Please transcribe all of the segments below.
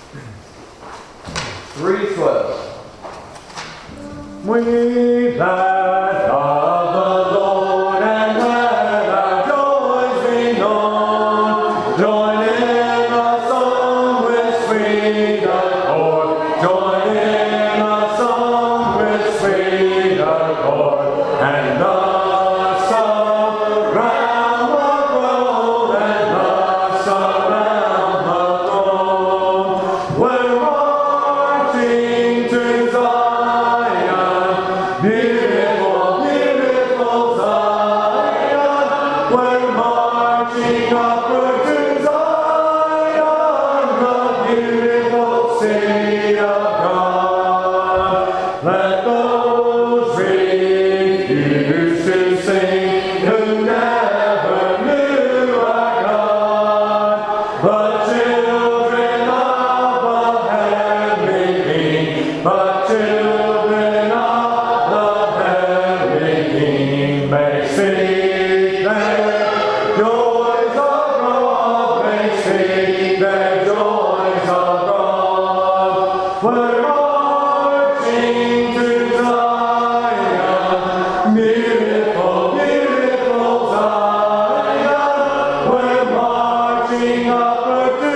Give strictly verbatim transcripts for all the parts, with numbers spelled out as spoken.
three twelve. We that love the Lord and let our joys be known, join in a song with sweet accord, join in a song with sweet accord, and thus around the throne, and thus around the throne, we're marching to Zion, beautiful, beautiful Zion, we're marching upward to Zion, the beautiful city of God. Let those refuse to sing who never knew our God, but children of the heavenly King, but children of the heavenly King may sing their joys abroad, may sing their joys abroad. We're marching to Zion, beautiful, beautiful Zion. We're marching upward to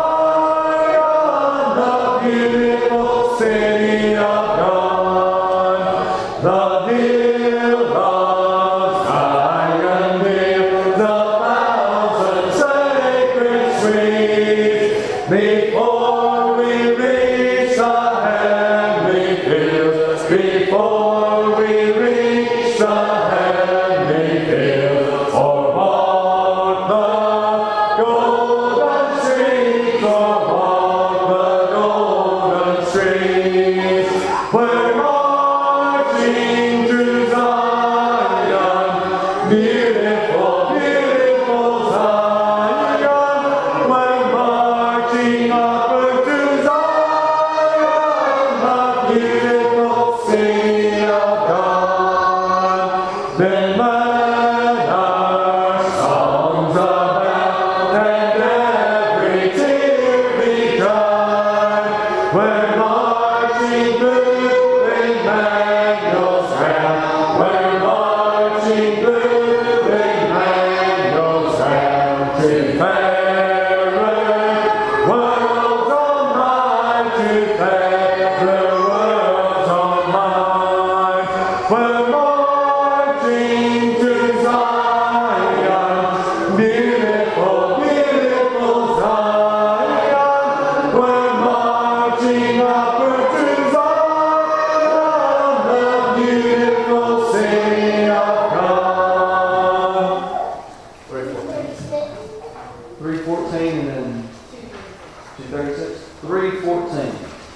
Zion, the beautiful city of God. The hill of Zion build the thousand sacred streets. Before we reach the heavenly hills, before we reach the heavenly hills, or walk the golden streets, or walk the golden streets, we're marching to Zion, beautiful, beautiful Zion, we're marching upward to Zion, the beautiful city of God. Then let our songs abound and every tear be dried. We're marching through Emmanuel's round. We're marching through Emmanuel's round to fairer worlds on high, to fairer worlds on high. We're marching to Zion, beautiful, beautiful Zion. We're marching upward to Zion, the beautiful city of God. three fourteen and then two thirty-six. three fourteen.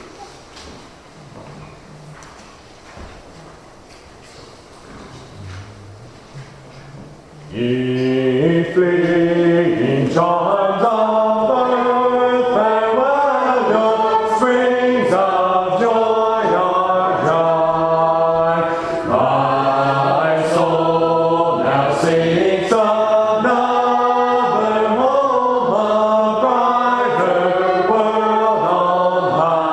Ye fleeting chimes of the earth, farewell your springs of joy are dry. My soul now seeks another home, a brighter world on high.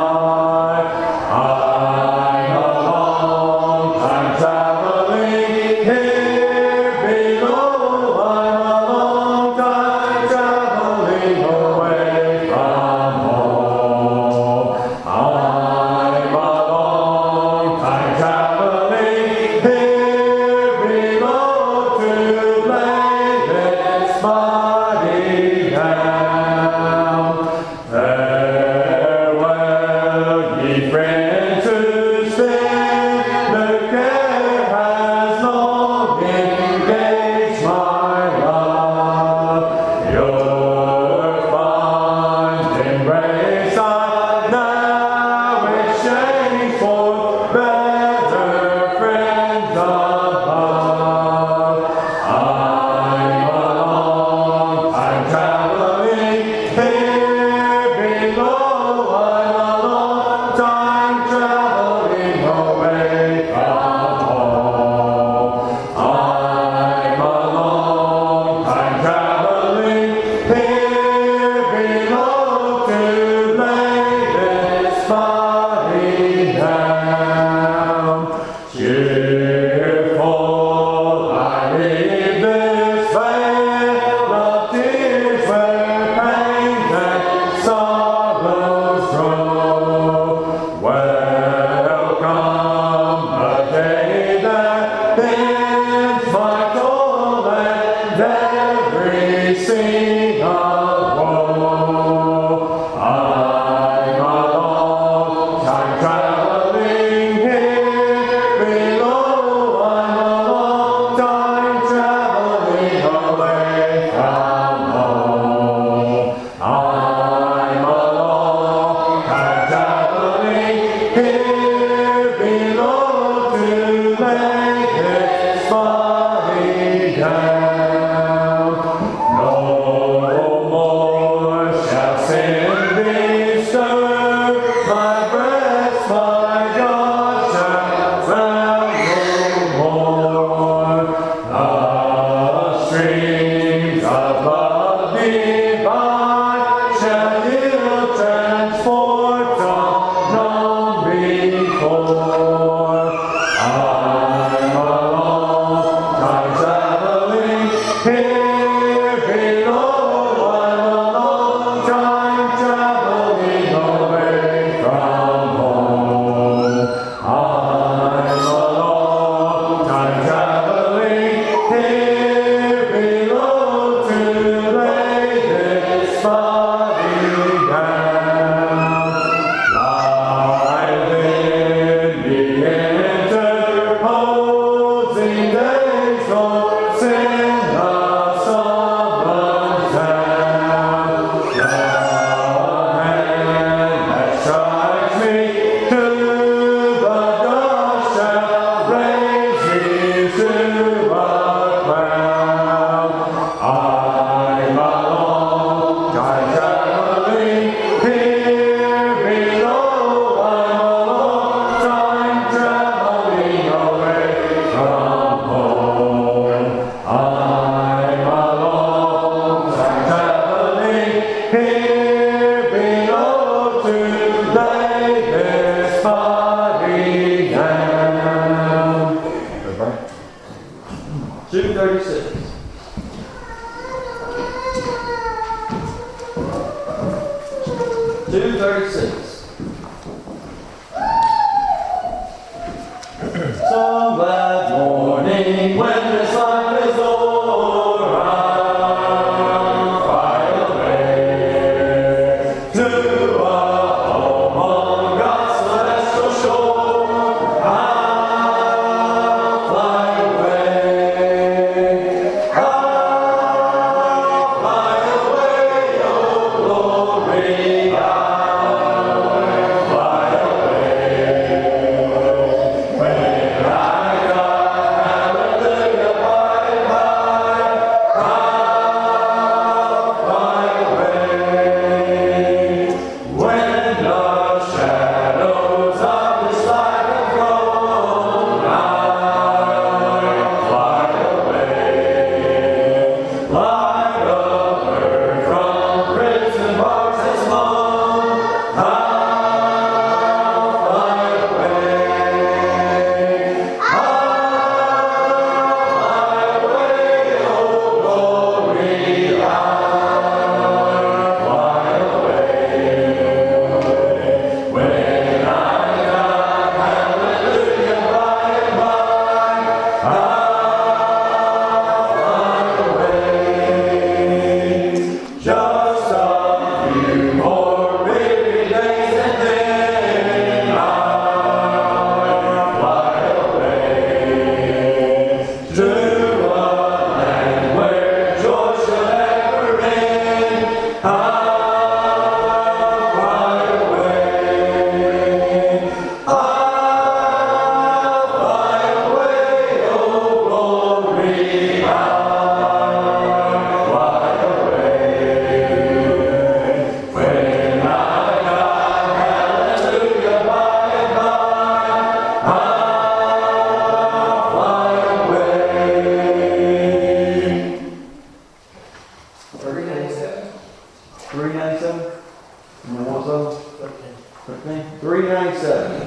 thirteen. three ninety-seven.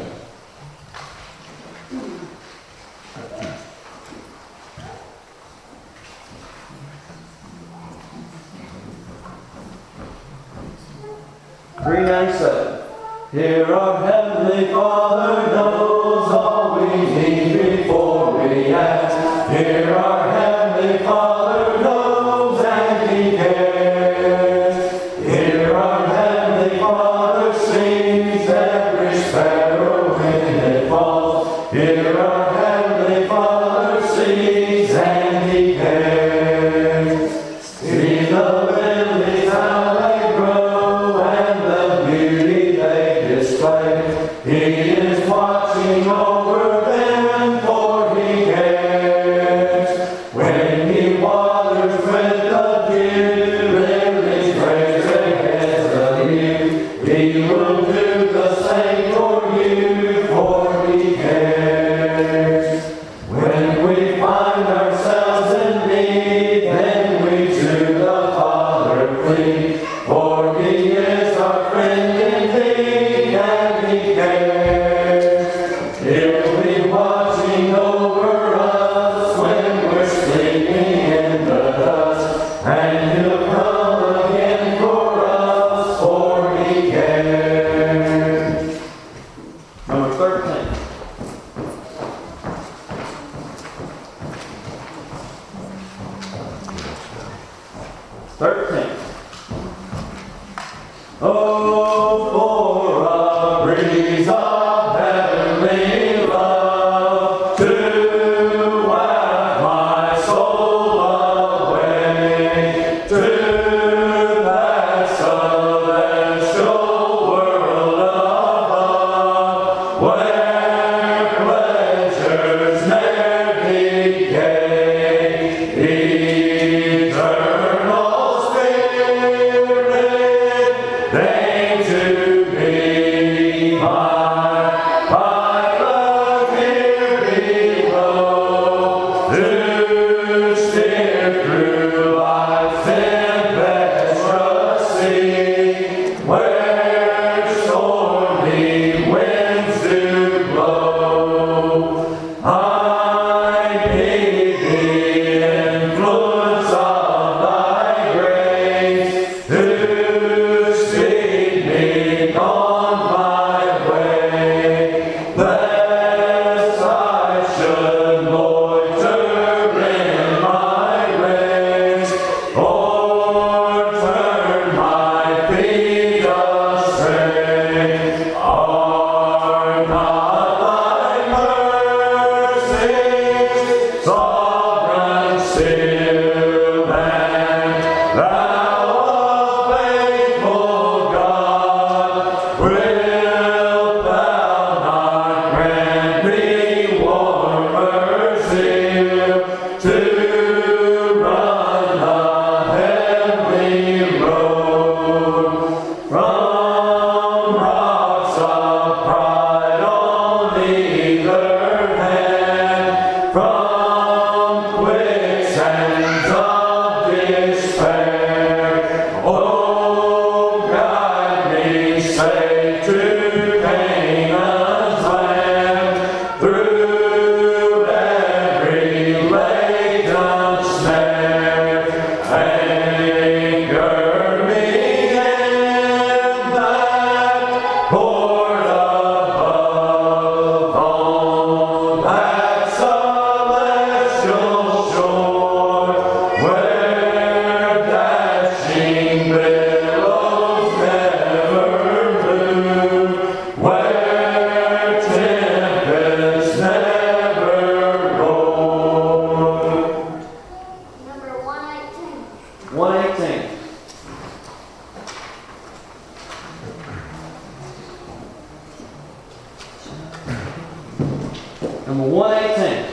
three ninety-seven. Here our Heavenly Father knows all we need before we ask. Here our Heavenly Father knows and He cares. Here our Heavenly Father sees every sparrow when it falls. Here our Heavenly Father sees and He cares. See the lilies how they grow and the beauty they display. He is watching over them, for He cares. When He waters with the dew, lilies raise their heads anew. He will do the same for you, for He cares. When we find ourselves in need, then we to the Father flee, for He is our friend indeed, and He cares. He'll be watching over us when we're sleeping in the dust, and He'll come again for us, for He cares. Number thirteen. Thirteen. Oh, for a breeze of heavenly love to waft my soul away to that celestial world above, where pleasures ne'er decay, eternal spirit, they to be my pilot here below, to steer through life's tempestuous sea, where stormy winds do blow. I need the influence of Thy grace to speed me on my way, lest I should loiter in my race, or turn my feet astray. Are not Thy mercies sovereign still, and Thou a faithful God, wilt Thou not grant me warmer zeal to run the heavenly road, from rocks of pride on either hand, from quicksands of despair. Oh, guide me safe to Canaan's land, through every latent snare. Anchor me in that port above, on that celestial shore, where dashing billows never move, where tempests never roar. Number one eighteen. one eighteen. Number one eighteen.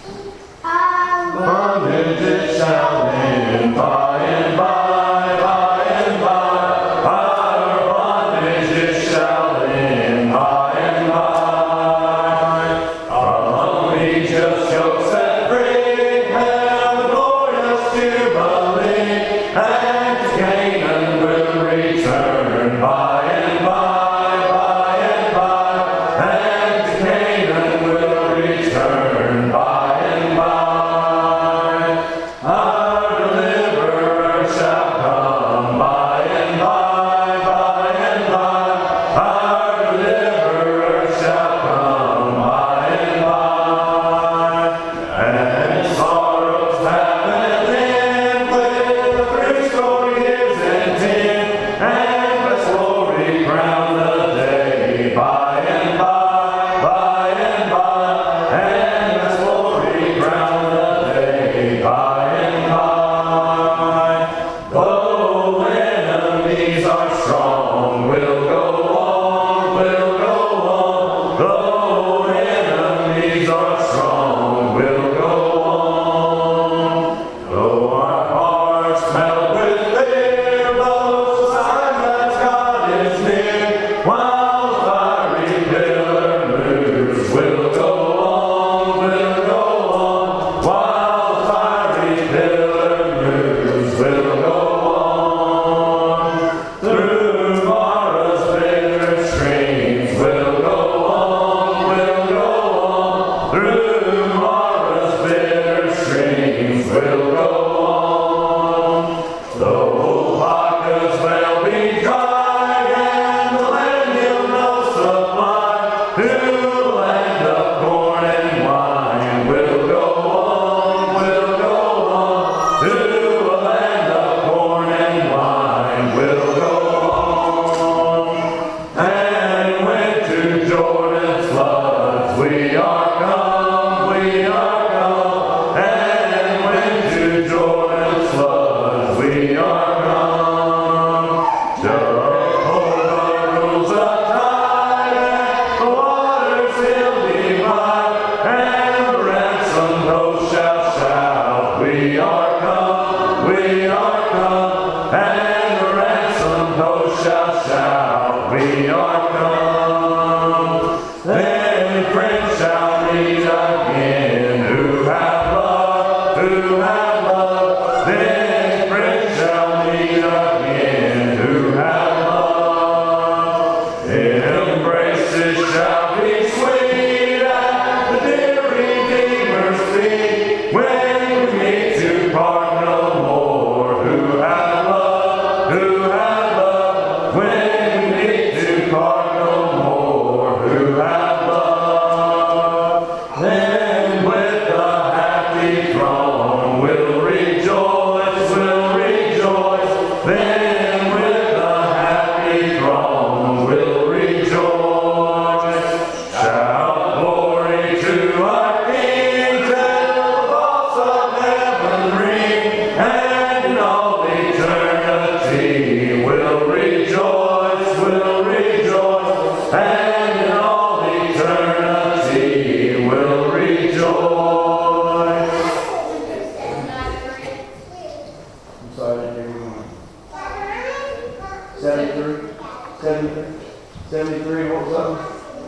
Bondage it shall end by and by, by and by. Our bondage it shall end by and by. Our only just shall set free, and the glorious jubilee, and Canaan will return by and by, by seventy-three, what was that one?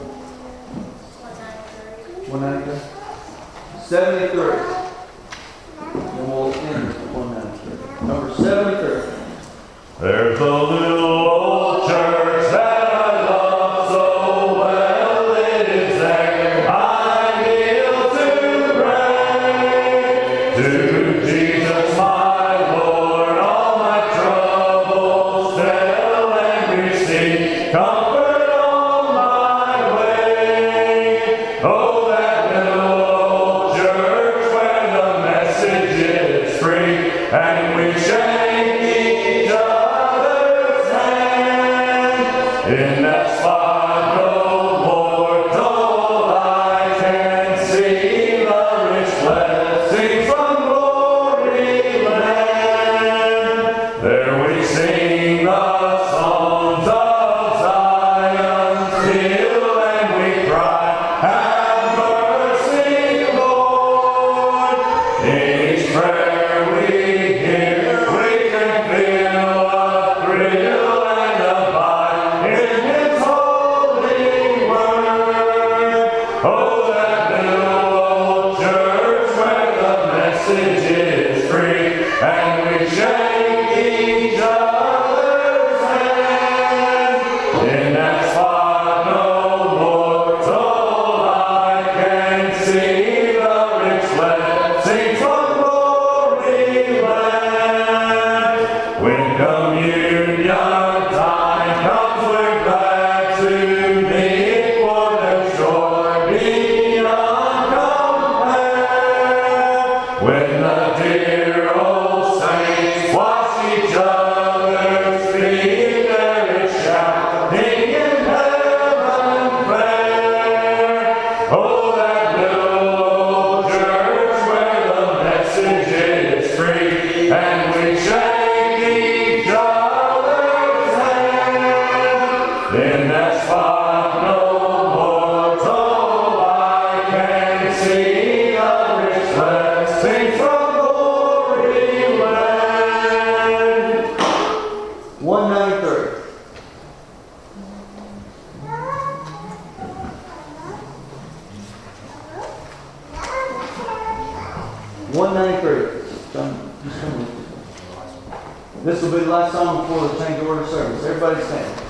one ninety-three. seventy-three. And we'll end with one ninety-three. Number seventy-three. There's a little old church that I love so well. It is there I kneel to pray to Jesus, my Lord, all my troubles tell and receive comfort on my way. Oh, that little old church where the message is free and we shake each other's hand. In that spot, no mortal eye can see the rich blessings from glory land. There we sing the songs of Zion still, and we cry, have mercy, Lord. In each prayer we hear, we can feel a thrill and abide in His holy word. Oh, that little old church where the message is free and we shake each other's hand. In that spot no mortal eye can see the rich blessings from glory land. When communion time comes, we're glad to meet for the joy beyond compare. When the dear old saints wash each other's feet, there is shouting in heaven fair. Oh, that little old church where the message is free and we shake each other's hand. In that spot no mortal eye can see the rich blessings from glory land. one ninety-three. one ninety-three. Come, just come with me. This will be the last song before the change order service. Everybody stand.